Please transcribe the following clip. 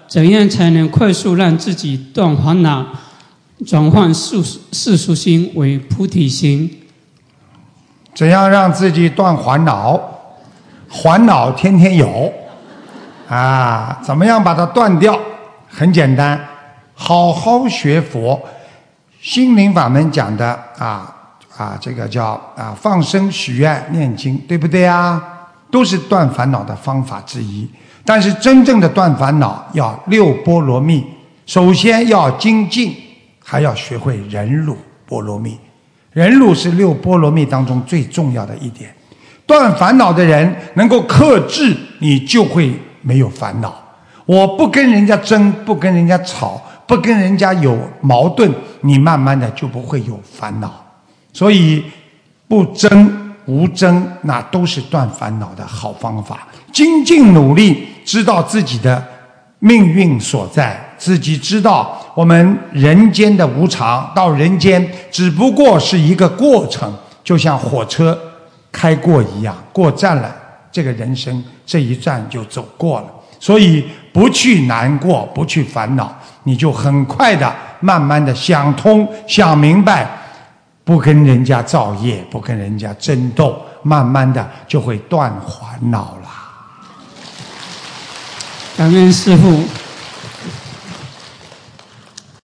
怎样才能快速让自己断烦恼，转换世俗心为菩提心？ 怎样让自己断烦恼？烦恼天天有啊，怎么样把它断掉？很简单，好好学佛。心灵法门讲的这个叫放生、许愿、念经，对不对啊？都是断烦恼的方法之一。但是真正的断烦恼要六波罗蜜，首先要精进，还要学会忍辱波罗蜜。忍辱是六波罗蜜当中最重要的一点。断烦恼的人能够克制，你就会没有烦恼。我不跟人家争，不跟人家吵，不跟人家有矛盾，你慢慢的就不会有烦恼。所以不争无争，那都是断烦恼的好方法。精进努力，知道自己的命运所在，自己知道我们人间的无常，到人间只不过是一个过程，就像火车开过一样，过站了，这个人生这一站就走过了。所以不去难过，不去烦恼，你就很快的慢慢的想通想明白，不跟人家造业，不跟人家争斗，慢慢的就会断烦恼了。 感恩师父。